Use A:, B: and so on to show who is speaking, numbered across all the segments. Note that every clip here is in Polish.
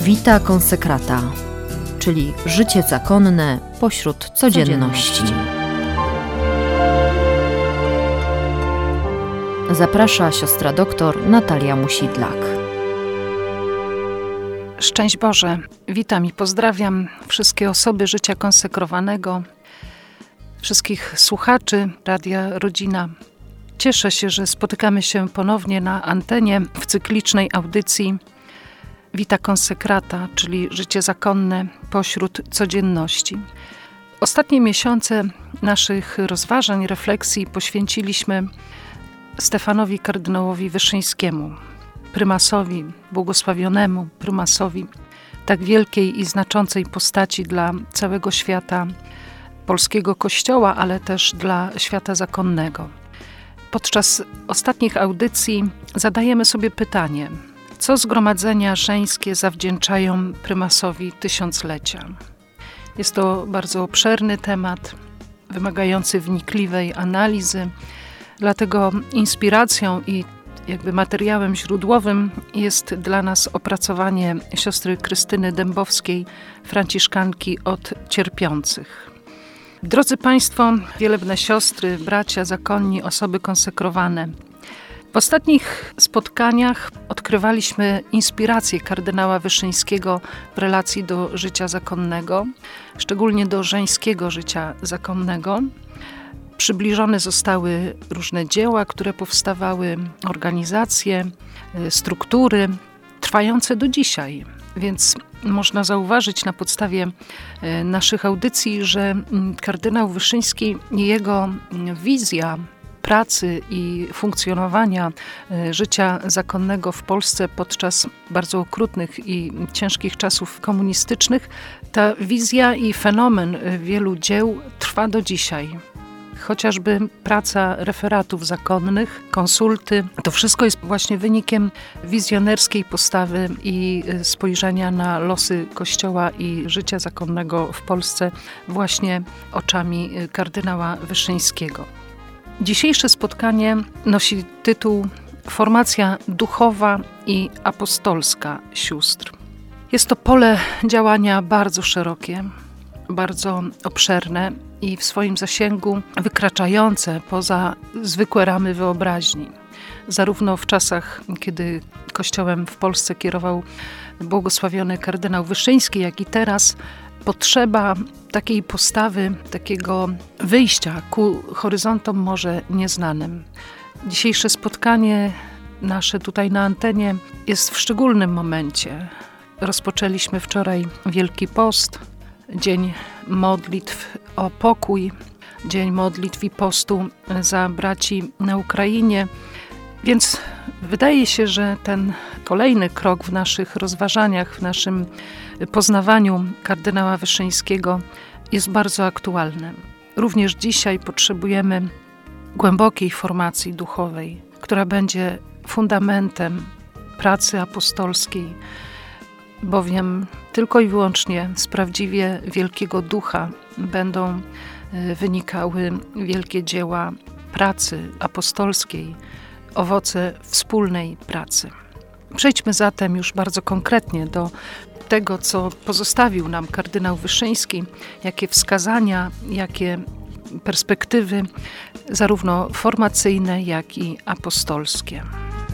A: Vita Consecrata, czyli życie zakonne pośród codzienności. Zaprasza siostra doktor Natalia Musidlak.
B: Szczęść Boże, witam i pozdrawiam wszystkie osoby życia konsekrowanego, wszystkich słuchaczy Radia Rodzina. Cieszę się, że spotykamy się ponownie na antenie w cyklicznej audycji Vita Consecrata, czyli życie zakonne pośród codzienności. Ostatnie miesiące naszych rozważań, refleksji poświęciliśmy Stefanowi kardynałowi Wyszyńskiemu, prymasowi, błogosławionemu prymasowi tak wielkiej i znaczącej postaci dla całego świata polskiego Kościoła, ale też dla świata zakonnego. Podczas ostatnich audycji zadajemy sobie pytanie, co zgromadzenia żeńskie zawdzięczają prymasowi tysiąclecia? Jest to bardzo obszerny temat, wymagający wnikliwej analizy, dlatego inspiracją i materiałem źródłowym jest dla nas opracowanie siostry Krystyny Dębowskiej, franciszkanki od cierpiących. Drodzy Państwo, wielebne siostry, bracia zakonni, osoby konsekrowane, w ostatnich spotkaniach odkrywaliśmy inspirację kardynała Wyszyńskiego w relacji do życia zakonnego, szczególnie do żeńskiego życia zakonnego. Przybliżone zostały różne dzieła, które powstawały, organizacje, struktury trwające do dzisiaj. Więc można zauważyć na podstawie naszych audycji, że kardynał Wyszyński i jego wizja pracy i funkcjonowania życia zakonnego w Polsce podczas bardzo okrutnych i ciężkich czasów komunistycznych, ta wizja i fenomen wielu dzieł trwa do dzisiaj. Chociażby praca referatów zakonnych, konsulty, to wszystko jest właśnie wynikiem wizjonerskiej postawy i spojrzenia na losy Kościoła i życia zakonnego w Polsce właśnie oczami kardynała Wyszyńskiego. Dzisiejsze spotkanie nosi tytuł Formacja duchowa i apostolska sióstr. Jest to pole działania bardzo szerokie, bardzo obszerne i w swoim zasięgu wykraczające poza zwykłe ramy wyobraźni. Zarówno w czasach, kiedy Kościołem w Polsce kierował błogosławiony kardynał Wyszyński, jak i teraz potrzeba takiej postawy, takiego wyjścia ku horyzontom może nieznanym. Dzisiejsze spotkanie nasze tutaj na antenie jest w szczególnym momencie. Rozpoczęliśmy wczoraj Wielki Post, dzień modlitw o pokój, dzień modlitw i postu za braci na Ukrainie. Więc wydaje się, że ten kolejny krok w naszych rozważaniach, w naszym poznawaniu kardynała Wyszyńskiego jest bardzo aktualny. Również dzisiaj potrzebujemy głębokiej formacji duchowej, która będzie fundamentem pracy apostolskiej, bowiem tylko i wyłącznie z prawdziwie wielkiego ducha będą wynikały wielkie dzieła pracy apostolskiej, owoce wspólnej pracy. Przejdźmy zatem już bardzo konkretnie do tego, co pozostawił nam kardynał Wyszyński, jakie wskazania, jakie perspektywy, zarówno formacyjne, jak i apostolskie.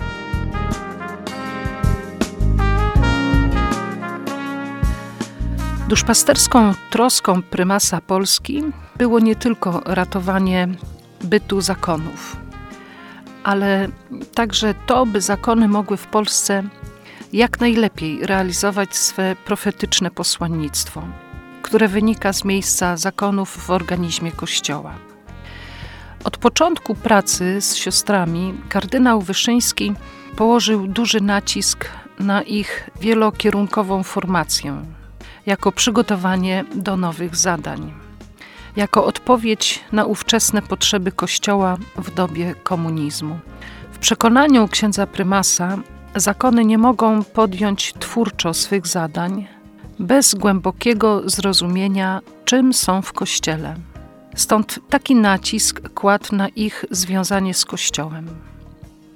B: Duszpasterską troską prymasa Polski było nie tylko ratowanie bytu zakonów, ale także to, by zakony mogły w Polsce jak najlepiej realizować swe profetyczne posłannictwo, które wynika z miejsca zakonów w organizmie Kościoła. Od początku pracy z siostrami kardynał Wyszyński położył duży nacisk na ich wielokierunkową formację, jako przygotowanie do nowych zadań, jako odpowiedź na ówczesne potrzeby Kościoła w dobie komunizmu. W przekonaniu księdza prymasa zakony nie mogą podjąć twórczo swych zadań bez głębokiego zrozumienia, czym są w Kościele. Stąd taki nacisk kładł na ich związanie z Kościołem.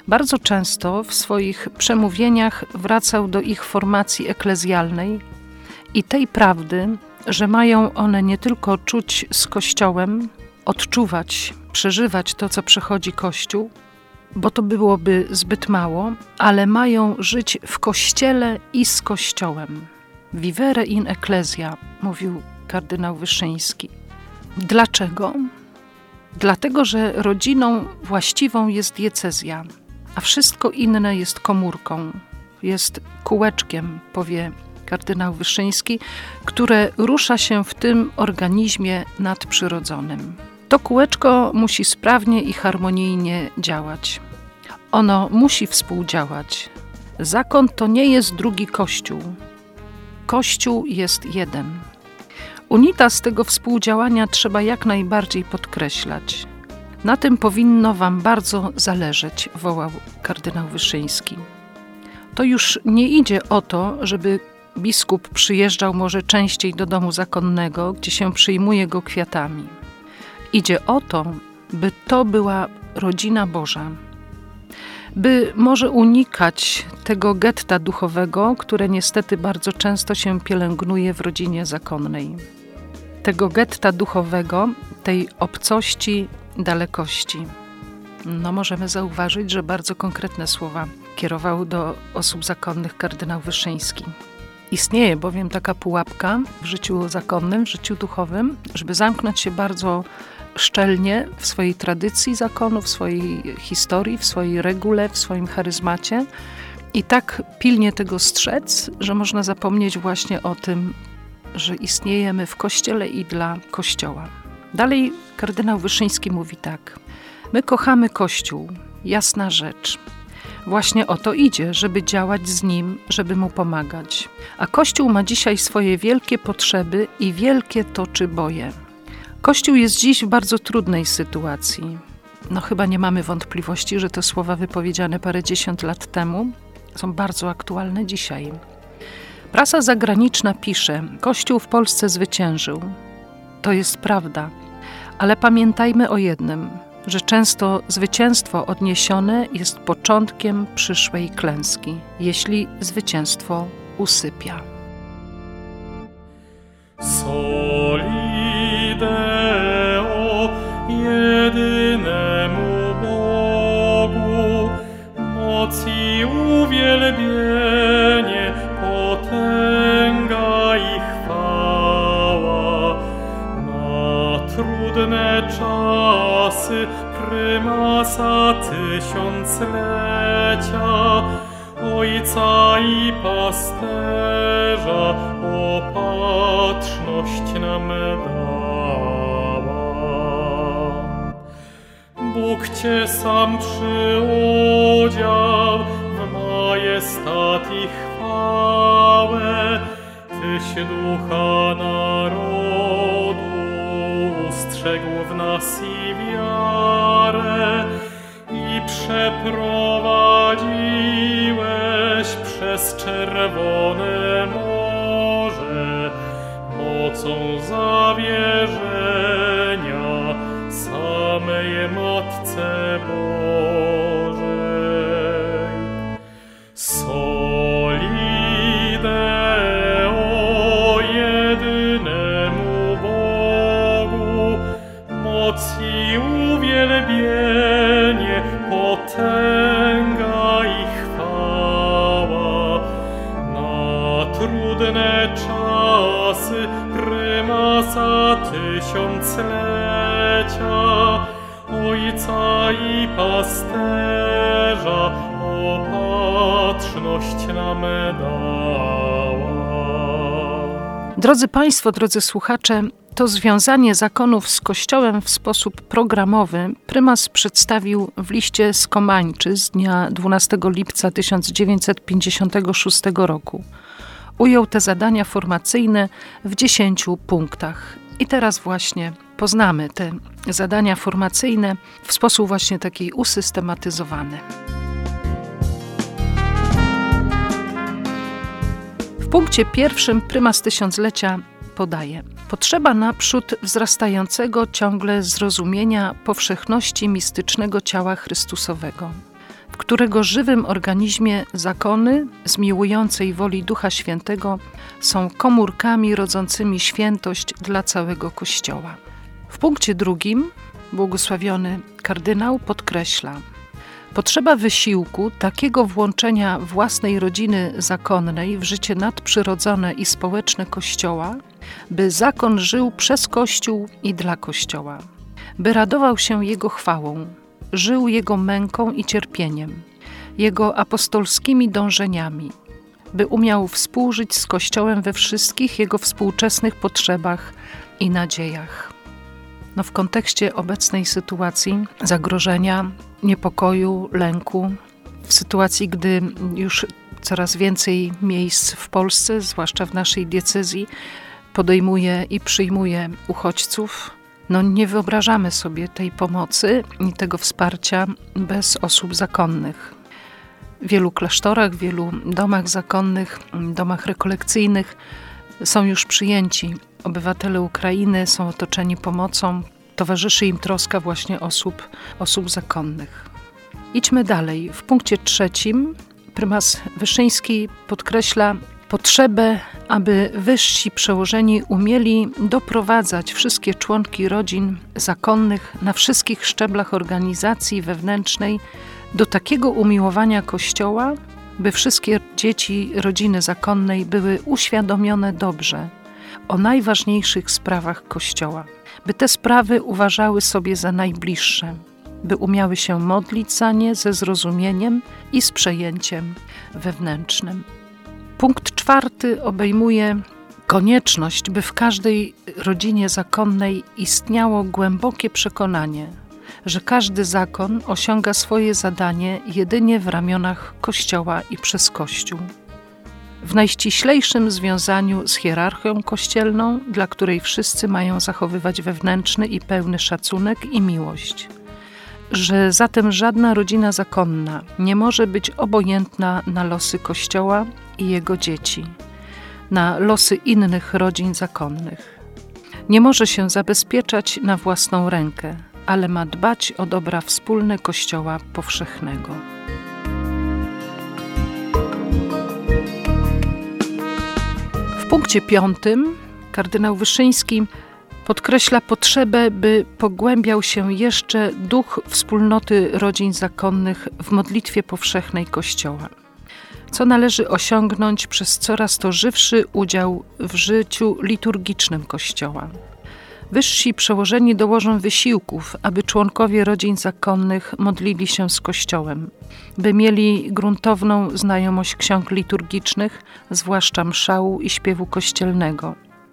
B: bardzo często w swoich przemówieniach wracał do ich formacji eklezjalnej i tej prawdy, że mają one nie tylko czuć z Kościołem, odczuwać, przeżywać to, co przychodzi Kościół, bo to byłoby zbyt mało, ale mają żyć w Kościele i z Kościołem. Vivere in ecclesia, mówił kardynał Wyszyński. Dlaczego? Dlatego, że rodziną właściwą jest diecezja, a wszystko inne jest komórką, jest kółeczkiem, powie kardynał Wyszyński, które rusza się w tym organizmie nadprzyrodzonym. To kółeczko musi sprawnie i harmonijnie działać. Ono musi współdziałać. Zakon to nie jest drugi Kościół. Kościół jest jeden. Unitas tego współdziałania trzeba jak najbardziej podkreślać. Na tym powinno wam bardzo zależeć, wołał kardynał Wyszyński. To już nie idzie o to, żeby biskup przyjeżdżał może częściej do domu zakonnego, gdzie się przyjmuje go kwiatami. Idzie o to, by to była rodzina Boża. By może unikać tego getta duchowego, które niestety bardzo często się pielęgnuje w rodzinie zakonnej. Tego getta duchowego, tej obcości, dalekości. Możemy zauważyć, że bardzo konkretne słowa kierował do osób zakonnych kardynał Wyszyński. Istnieje bowiem taka pułapka w życiu zakonnym, w życiu duchowym, żeby zamknąć się bardzo szczelnie w swojej tradycji zakonu, w swojej historii, w swojej regule, w swoim charyzmacie i tak pilnie tego strzec, że można zapomnieć właśnie o tym, że istniejemy w Kościele i dla Kościoła. Dalej kardynał Wyszyński mówi tak. My kochamy Kościół, jasna rzecz. Właśnie o to idzie, żeby działać z Nim, żeby Mu pomagać. A Kościół ma dzisiaj swoje wielkie potrzeby i wielkie toczy boje. Kościół jest dziś w bardzo trudnej sytuacji. Chyba nie mamy wątpliwości, że te słowa wypowiedziane parędziesiąt lat temu są bardzo aktualne dzisiaj. Prasa zagraniczna pisze, Kościół w Polsce zwyciężył. To jest prawda, ale pamiętajmy o jednym, że często zwycięstwo odniesione jest początkiem przyszłej klęski, jeśli zwycięstwo usypia.
C: Soli Deo, jedynemu Bogu, moc i uwielbienie, potęga i chwała. Na trudne czasy prymasa tysiąclecia, Ojca i pasterza opatrzność nam dała. Bóg Cię sam przyodział w majestat i chwałę, Tyś ducha narodu ustrzegł w nas i wiarę i przeprowadziłeś przez czerwone morze mocą zawierzenia samej Matce Bożej. Soli Deo, jedynemu Bogu, moc i uwielbienie, potęga i chwała. Na trudne czasy prymasa tysiąclecia, Ojca i pasterza opatrzność nam dała.
B: Drodzy Państwo, drodzy słuchacze, to związanie zakonów z Kościołem w sposób programowy prymas przedstawił w liście z Komańczy z dnia 12 lipca 1956 roku. Ujął te zadania formacyjne w 10 punktach. I teraz właśnie poznamy te zadania formacyjne w sposób właśnie taki usystematyzowany. W punkcie pierwszym prymas tysiąclecia podaje: potrzeba naprzód wzrastającego ciągle zrozumienia powszechności mistycznego ciała Chrystusowego. W którego żywym organizmie zakony zmiłującej woli Ducha Świętego są komórkami rodzącymi świętość dla całego Kościoła. W punkcie 2 błogosławiony kardynał podkreśla: potrzeba wysiłku takiego włączenia własnej rodziny zakonnej w życie nadprzyrodzone i społeczne Kościoła, by zakon żył przez Kościół i dla Kościoła, by radował się Jego chwałą, żył Jego męką i cierpieniem, Jego apostolskimi dążeniami, by umiał współżyć z Kościołem we wszystkich Jego współczesnych potrzebach i nadziejach. W kontekście obecnej sytuacji zagrożenia, niepokoju, lęku, w sytuacji, gdy już coraz więcej miejsc w Polsce, zwłaszcza w naszej diecezji, podejmuje i przyjmuje uchodźców, nie wyobrażamy sobie tej pomocy i tego wsparcia bez osób zakonnych. W wielu klasztorach, w wielu domach zakonnych, domach rekolekcyjnych są już przyjęci obywatele Ukrainy, są otoczeni pomocą, towarzyszy im troska właśnie osób zakonnych. Idźmy dalej. W punkcie 3 prymas Wyszyński podkreśla potrzebę, aby wyżsi przełożeni umieli doprowadzać wszystkie członki rodzin zakonnych na wszystkich szczeblach organizacji wewnętrznej do takiego umiłowania Kościoła, by wszystkie dzieci rodziny zakonnej były uświadomione dobrze o najważniejszych sprawach Kościoła, by te sprawy uważały sobie za najbliższe, by umiały się modlić za nie ze zrozumieniem i z przejęciem wewnętrznym. Punkt 4 obejmuje konieczność, by w każdej rodzinie zakonnej istniało głębokie przekonanie, że każdy zakon osiąga swoje zadanie jedynie w ramionach Kościoła i przez Kościół. W najściślejszym związaniu z hierarchią kościelną, dla której wszyscy mają zachowywać wewnętrzny i pełny szacunek i miłość. Że zatem żadna rodzina zakonna nie może być obojętna na losy Kościoła i jego dzieci, na losy innych rodzin zakonnych. Nie może się zabezpieczać na własną rękę, ale ma dbać o dobra wspólne Kościoła powszechnego. W punkcie 5 kardynał Wyszyński podkreśla potrzebę, by pogłębiał się jeszcze duch wspólnoty rodzin zakonnych w modlitwie powszechnej Kościoła, co należy osiągnąć przez coraz to żywszy udział w życiu liturgicznym Kościoła. Wyżsi przełożeni dołożą wysiłków, aby członkowie rodzin zakonnych modlili się z Kościołem, by mieli gruntowną znajomość ksiąg liturgicznych, zwłaszcza mszału i śpiewu kościelnego.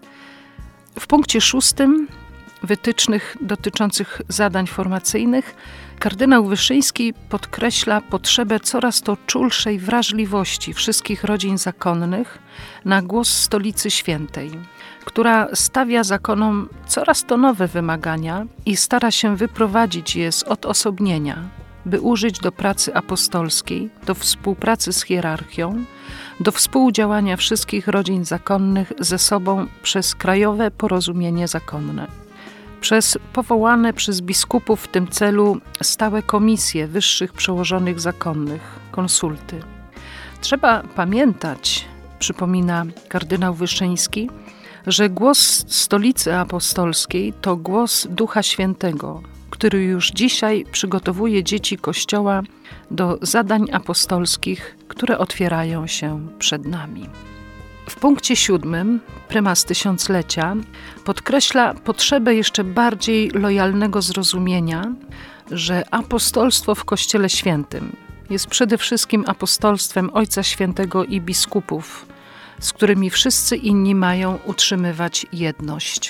B: W punkcie 6 wytycznych dotyczących zadań formacyjnych kardynał Wyszyński podkreśla potrzebę coraz to czulszej wrażliwości wszystkich rodzin zakonnych na głos Stolicy Świętej, która stawia zakonom coraz to nowe wymagania i stara się wyprowadzić je z odosobnienia, by użyć do pracy apostolskiej, do współpracy z hierarchią, do współdziałania wszystkich rodzin zakonnych ze sobą przez krajowe porozumienie zakonne. Przez powołane przez biskupów w tym celu stałe komisje wyższych przełożonych zakonnych, konsulty. Trzeba pamiętać, przypomina kardynał Wyszyński, że głos Stolicy Apostolskiej to głos Ducha Świętego, który już dzisiaj przygotowuje dzieci Kościoła do zadań apostolskich, które otwierają się przed nami. W punkcie 7 prymas tysiąclecia podkreśla potrzebę jeszcze bardziej lojalnego zrozumienia, że apostolstwo w Kościele Świętym jest przede wszystkim apostolstwem Ojca Świętego i biskupów, z którymi wszyscy inni mają utrzymywać jedność.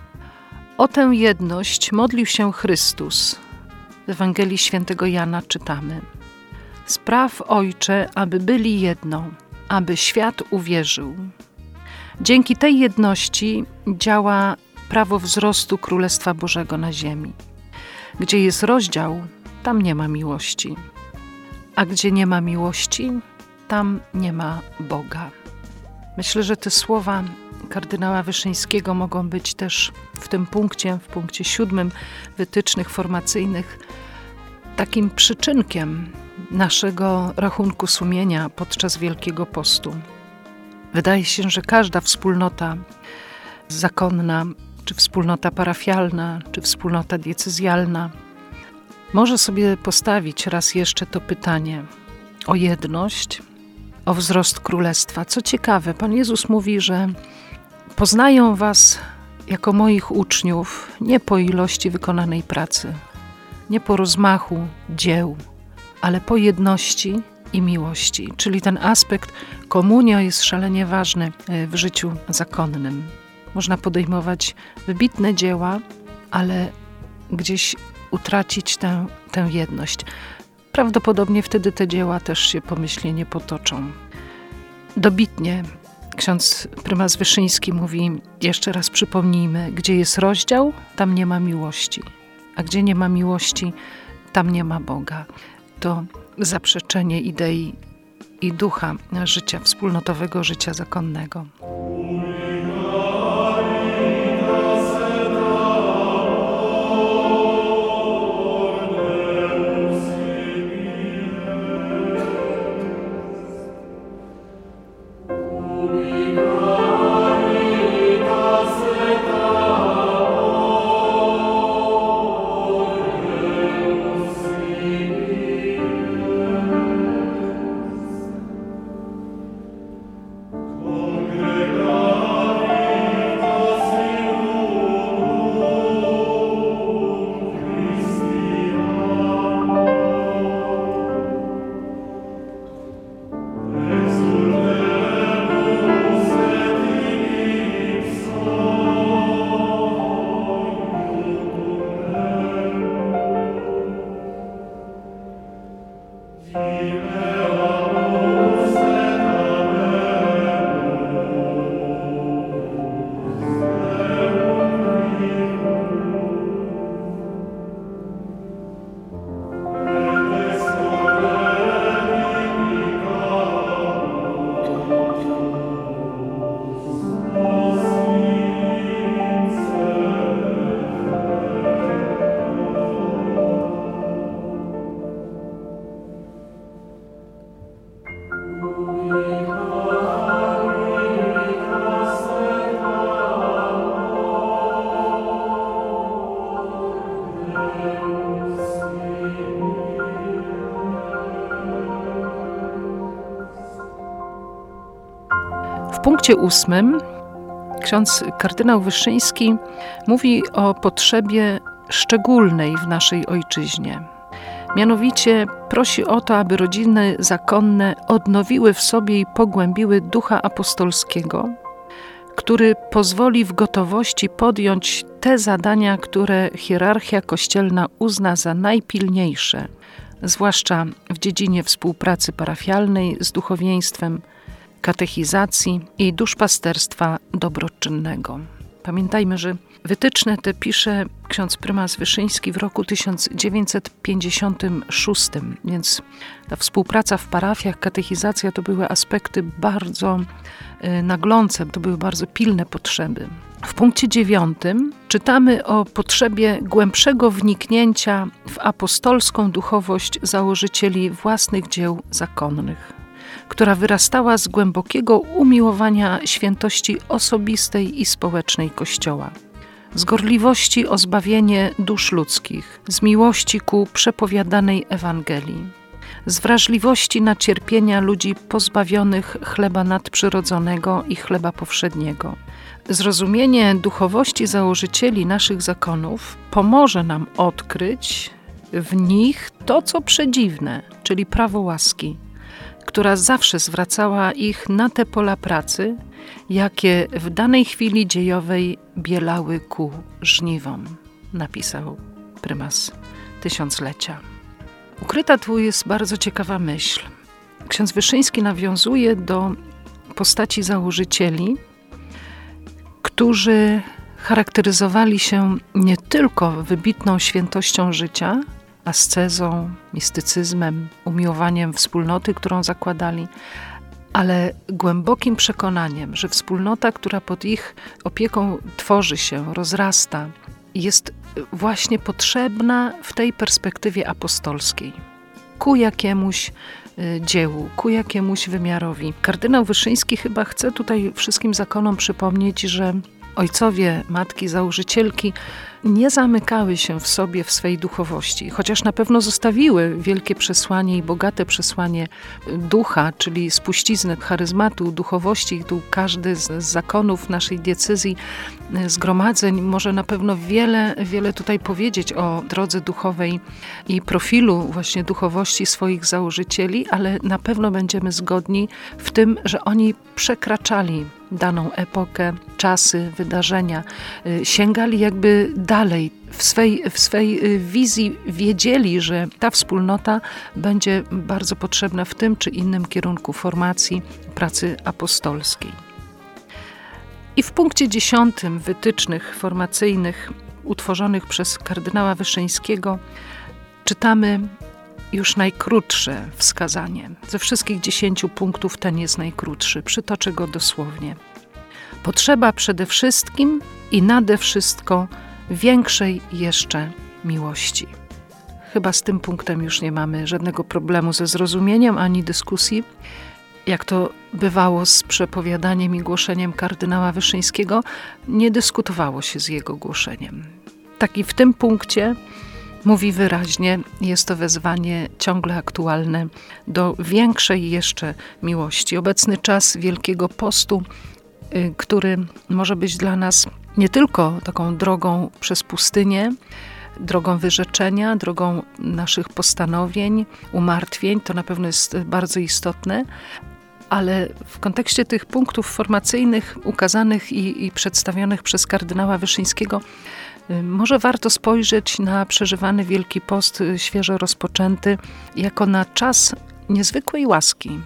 B: O tę jedność modlił się Chrystus. W Ewangelii Świętego Jana czytamy: spraw, Ojcze, aby byli jedno, aby świat uwierzył. Dzięki tej jedności działa prawo wzrostu Królestwa Bożego na ziemi. Gdzie jest rozdział, tam nie ma miłości. A gdzie nie ma miłości, tam nie ma Boga. Myślę, że te słowa kardynała Wyszyńskiego mogą być też w tym punkcie, w punkcie 7 wytycznych formacyjnych, takim przyczynkiem naszego rachunku sumienia podczas Wielkiego Postu. Wydaje się, że każda wspólnota zakonna, czy wspólnota parafialna, czy wspólnota diecezjalna może sobie postawić raz jeszcze to pytanie o jedność, o wzrost Królestwa. Co ciekawe, Pan Jezus mówi, że poznają was jako moich uczniów nie po ilości wykonanej pracy, nie po rozmachu dzieł, ale po jedności i miłości. Czyli ten aspekt komunio jest szalenie ważny w życiu zakonnym. Można podejmować wybitne dzieła, ale gdzieś utracić tę jedność. Prawdopodobnie wtedy te dzieła też się pomyślnie potoczą. Dobitnie ksiądz prymas Wyszyński mówi, jeszcze raz przypomnijmy, gdzie jest rozdział, tam nie ma miłości, a gdzie nie ma miłości, tam nie ma Boga. To zaprzeczenie idei i ducha życia wspólnotowego, życia zakonnego. W punkcie 8 ksiądz kardynał Wyszyński mówi o potrzebie szczególnej w naszej ojczyźnie. Mianowicie prosi o to, aby rodziny zakonne odnowiły w sobie i pogłębiły ducha apostolskiego, który pozwoli w gotowości podjąć te zadania, które hierarchia kościelna uzna za najpilniejsze, zwłaszcza w dziedzinie współpracy parafialnej z duchowieństwem, katechizacji i duszpasterstwa dobroczynnego. Pamiętajmy, że wytyczne te pisze ksiądz prymas Wyszyński w roku 1956, więc ta współpraca w parafiach, katechizacja to były aspekty bardzo naglące, to były bardzo pilne potrzeby. W punkcie 9 czytamy o potrzebie głębszego wniknięcia w apostolską duchowość założycieli własnych dzieł zakonnych, która wyrastała z głębokiego umiłowania świętości osobistej i społecznej Kościoła, z gorliwości o zbawienie dusz ludzkich, z miłości ku przepowiadanej Ewangelii, z wrażliwości na cierpienia ludzi pozbawionych chleba nadprzyrodzonego i chleba powszedniego. Zrozumienie duchowości założycieli naszych zakonów pomoże nam odkryć w nich to, co przedziwne, czyli prawo łaski, która zawsze zwracała ich na te pola pracy, jakie w danej chwili dziejowej bielały ku żniwom, napisał prymas tysiąclecia. Ukryta tu jest bardzo ciekawa myśl. Ksiądz Wyszyński nawiązuje do postaci założycieli, którzy charakteryzowali się nie tylko wybitną świętością życia, ascezą, mistycyzmem, umiłowaniem wspólnoty, którą zakładali, ale głębokim przekonaniem, że wspólnota, która pod ich opieką tworzy się, rozrasta, jest właśnie potrzebna w tej perspektywie apostolskiej. ku jakiemuś dziełu, ku jakiemuś wymiarowi. Kardynał Wyszyński chyba chce tutaj wszystkim zakonom przypomnieć, że ojcowie, matki, założycielki nie zamykały się w sobie, w swej duchowości, chociaż na pewno zostawiły wielkie przesłanie i bogate przesłanie ducha, czyli spuściznę charyzmatu, duchowości. Tu każdy z zakonów naszej diecezji, zgromadzeń może na pewno wiele tutaj powiedzieć o drodze duchowej i profilu właśnie duchowości swoich założycieli, ale na pewno będziemy zgodni w tym, że oni przekraczali daną epokę, czasy, wydarzenia, sięgali jakby dalej. W swej wizji wiedzieli, że ta wspólnota będzie bardzo potrzebna w tym czy innym kierunku formacji, pracy apostolskiej. I w punkcie 10 wytycznych formacyjnych utworzonych przez kardynała Wyszyńskiego czytamy już najkrótsze wskazanie. Ze wszystkich 10 punktów ten jest najkrótszy. Przytoczę go dosłownie. Potrzeba przede wszystkim i nade wszystko większej jeszcze miłości. Chyba z tym punktem już nie mamy żadnego problemu ze zrozumieniem ani dyskusji. Jak to bywało z przepowiadaniem i głoszeniem kardynała Wyszyńskiego, nie dyskutowało się z jego głoszeniem. Tak i w tym punkcie mówi wyraźnie, jest to wezwanie ciągle aktualne do większej jeszcze miłości. Obecny czas Wielkiego Postu, który może być dla nas nie tylko taką drogą przez pustynię, drogą wyrzeczenia, drogą naszych postanowień, umartwień, to na pewno jest bardzo istotne, ale w kontekście tych punktów formacyjnych ukazanych i przedstawionych przez kardynała Wyszyńskiego może warto spojrzeć na przeżywany Wielki Post, świeżo rozpoczęty, jako na czas niezwykłej łaski.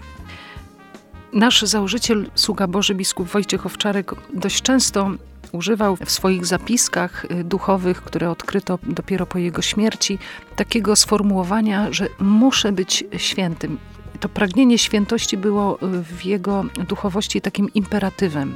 B: Nasz założyciel, sługa Boży, biskup Wojciech Owczarek, dość często używał w swoich zapiskach duchowych, które odkryto dopiero po jego śmierci, takiego sformułowania, że muszę być świętym. To pragnienie świętości było w jego duchowości takim imperatywem.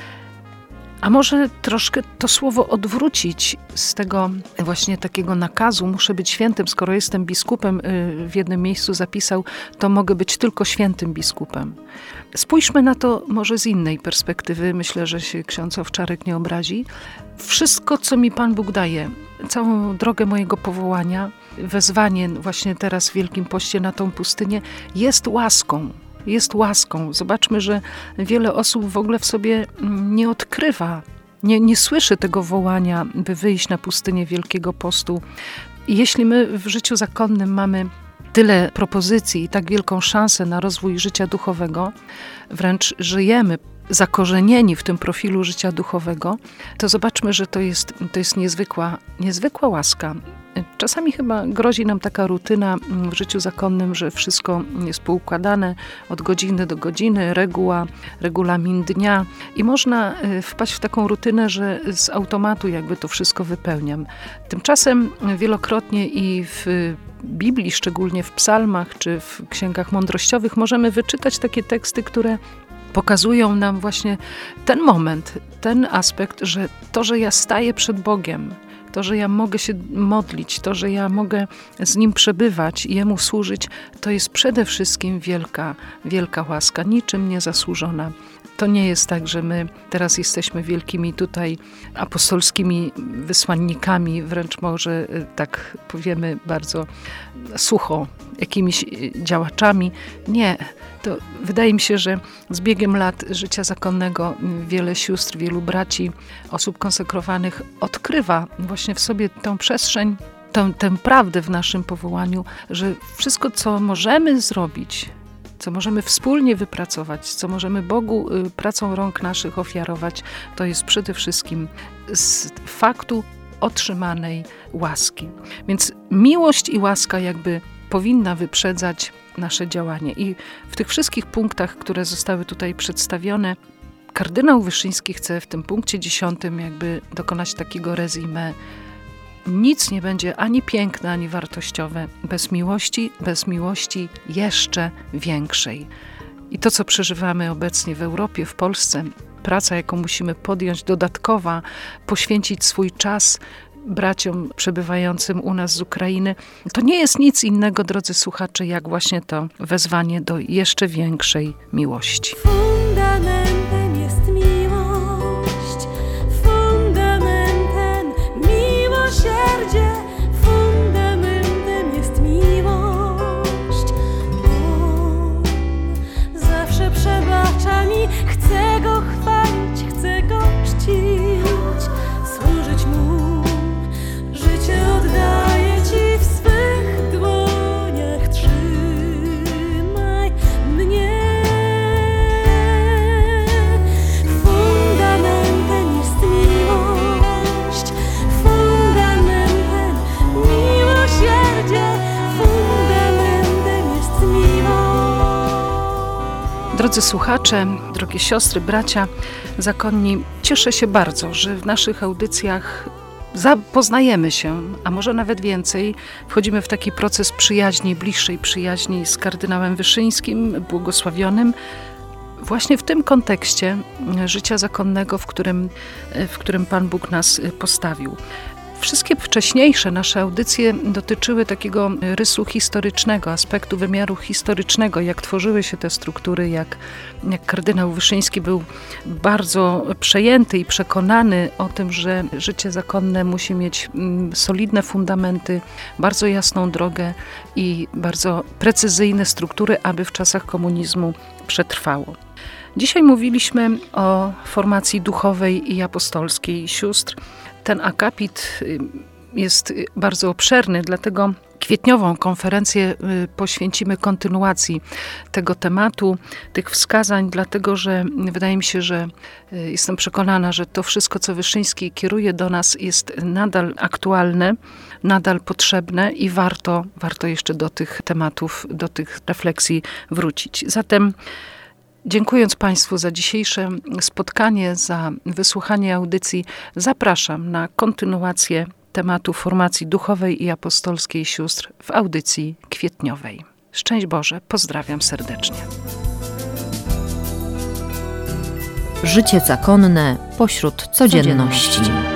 B: A może troszkę to słowo odwrócić z tego właśnie takiego nakazu, muszę być świętym, skoro jestem biskupem, w jednym miejscu zapisał, to mogę być tylko świętym biskupem. Spójrzmy na to może z innej perspektywy, myślę, że się ksiądz Owczarek nie obrazi. Wszystko, co mi Pan Bóg daje, całą drogę mojego powołania, wezwanie właśnie teraz w Wielkim Poście na tą pustynię, jest łaską. Jest łaską. Zobaczmy, że wiele osób w ogóle w sobie nie odkrywa, nie słyszy tego wołania, by wyjść na pustynię Wielkiego Postu. I jeśli my w życiu zakonnym mamy tyle propozycji i tak wielką szansę na rozwój życia duchowego, wręcz żyjemy zakorzenieni w tym profilu życia duchowego, to zobaczmy, że to jest niezwykła łaska. Czasami chyba grozi nam taka rutyna w życiu zakonnym, że wszystko jest poukładane od godziny do godziny, regulamin dnia i można wpaść w taką rutynę, że z automatu jakby to wszystko wypełniam. Tymczasem wielokrotnie i w Biblii, szczególnie w psalmach czy w księgach mądrościowych możemy wyczytać takie teksty, które pokazują nam właśnie ten moment, ten aspekt, że to, że ja staję przed Bogiem, to, że ja mogę się modlić, to, że ja mogę z Nim przebywać i Jemu służyć, to jest przede wszystkim wielka łaska, niczym nie zasłużona. To nie jest tak, że my teraz jesteśmy wielkimi tutaj apostolskimi wysłannikami, wręcz może tak powiemy bardzo sucho, jakimiś działaczami. Nie, to wydaje mi się, że z biegiem lat życia zakonnego wiele sióstr, wielu braci, osób konsekrowanych odkrywa właśnie w sobie tę przestrzeń, tę prawdę w naszym powołaniu, że wszystko, co możemy zrobić, co możemy wspólnie wypracować, co możemy Bogu pracą rąk naszych ofiarować, to jest przede wszystkim z faktu otrzymanej łaski. Więc miłość i łaska jakby powinna wyprzedzać nasze działanie. I w tych wszystkich punktach, które zostały tutaj przedstawione, kardynał Wyszyński chce w tym punkcie 10 jakby dokonać takiego resume. Nic nie będzie ani piękne, ani wartościowe bez miłości jeszcze większej. I to, co przeżywamy obecnie w Europie, w Polsce, praca, jaką musimy podjąć, dodatkowa, poświęcić swój czas, braciom przebywającym u nas z Ukrainy, to nie jest nic innego, drodzy słuchacze, jak właśnie to wezwanie do jeszcze większej miłości.
D: Fundamentem jest miłość, fundamentem miłosierdzie, fundamentem jest miłość. On zawsze przebacza mi, chcę Go chwalić, chcę Go czcić, służyć Mu, życie oddaję Ci w swych dłoniach, trzymaj mnie. Fundamentem jest miłość, fundamentem miłosierdzie, fundamentem jest miłość.
B: Drodzy słuchacze, drogie siostry, bracia zakonni, cieszę się bardzo, że w naszych audycjach poznajemy się, a może nawet więcej. Wchodzimy w taki proces przyjaźni, bliższej przyjaźni z kardynałem Wyszyńskim, błogosławionym, właśnie w tym kontekście życia zakonnego, w którym Pan Bóg nas postawił. Wszystkie wcześniejsze nasze audycje dotyczyły takiego rysu historycznego, aspektu wymiaru historycznego, jak tworzyły się te struktury, jak kardynał Wyszyński był bardzo przejęty i przekonany o tym, że życie zakonne musi mieć solidne fundamenty, bardzo jasną drogę i bardzo precyzyjne struktury, aby w czasach komunizmu przetrwało. Dzisiaj mówiliśmy o formacji duchowej i apostolskiej sióstr. Ten akapit jest bardzo obszerny, dlatego kwietniową konferencję poświęcimy kontynuacji tego tematu, tych wskazań, dlatego że wydaje mi się, że jestem przekonana, że to wszystko, co Wyszyński kieruje do nas, jest nadal aktualne, nadal potrzebne i warto jeszcze do tych tematów, do tych refleksji wrócić. Zatem dziękując Państwu za dzisiejsze spotkanie, za wysłuchanie audycji, zapraszam na kontynuację tematu formacji duchowej i apostolskiej sióstr w audycji kwietniowej. Szczęść Boże, pozdrawiam serdecznie.
A: Życie zakonne pośród codzienności.